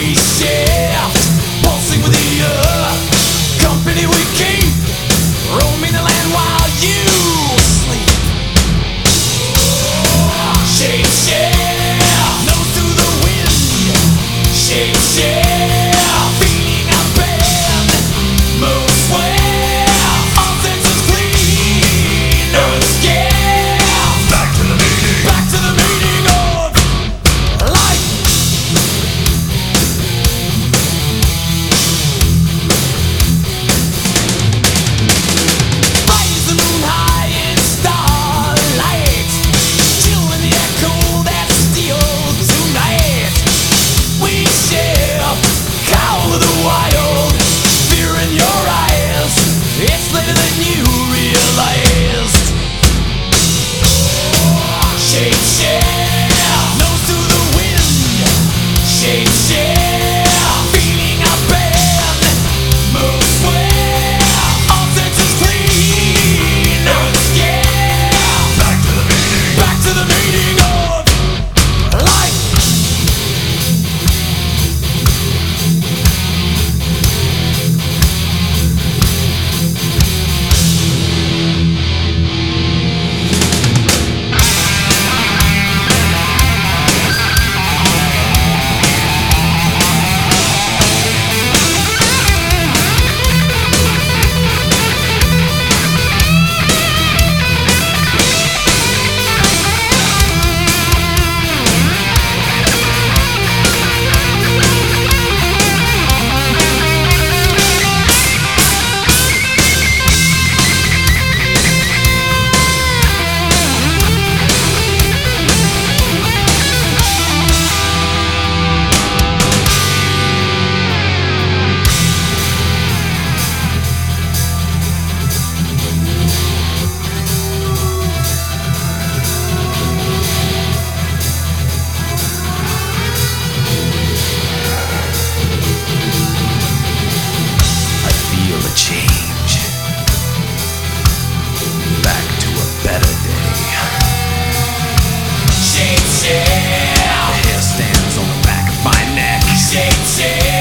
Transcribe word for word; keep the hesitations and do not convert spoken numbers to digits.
We shift, pulsing with the earth. Company we keep, roaming the land while you sleep. Shape shift, nose to the wind. Shape shift, feeling our bend. Move swift, all senses clean. No escape. Back to the meaning. Back to the meaning of life. Raise the moon high in starlight, chilling the air cool that steals tonight. We shift, call of the wild, fear in your eyes. It's later than you realized. Shape shift, nose to the wind. Shape shift, feeling our bend. Move swift, all senses clean. No escape. Back to the meaning. Back to the meaning of life. Change back to a better day. Shape shift. The hair stands on the back of my neck. Shape shift.